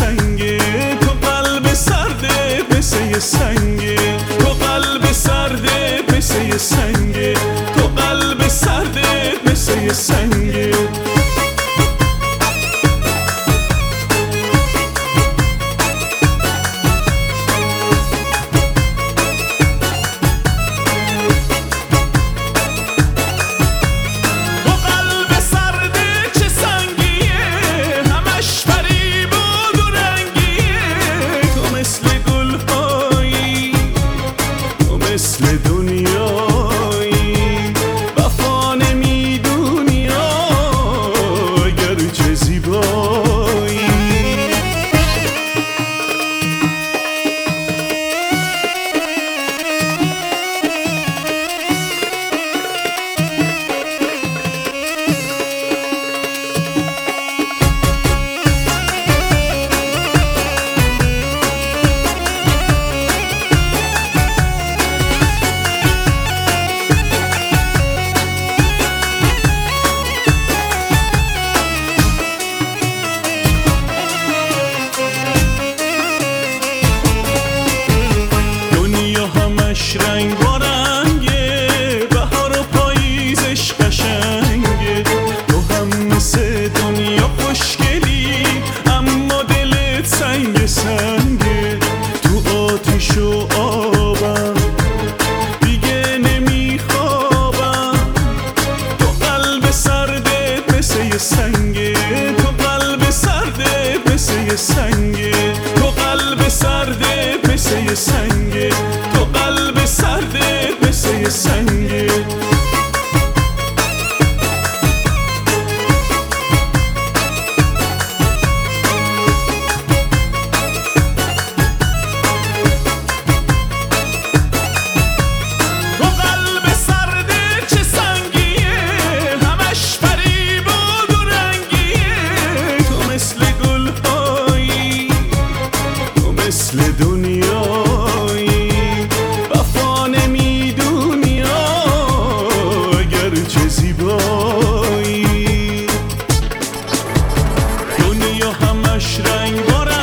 سنگه، تو قلب سرده مثل یه سنگه، تو قلب سرده مثل یه سنگه، تو قلب سرده مثل یه سنگه. مثل دنیایی وفا نمیدونی اگر چه زیبایی. رنگ و رنگه، بهار و پاییزش قشنگه، تو هم مثل دنیا خوشگلی اما دلت سنگ سنگه. تو آتیش و آبم دیگه نمیخوابم، تو قلب سردت مثل یه سنگه، تو قلب سردت مثل یه سنگه، تو قلب سردت مثل یه سنگه، تو قلب سردت مثل یه سنگه. تو قلب سردت چه سنگیه، همش فریب و رنگیه، تو مثل گلهایی، تو مثل دنیایی وفا نمیدونی اگر چه زیبایی. دنیا همش رنگ و رنگ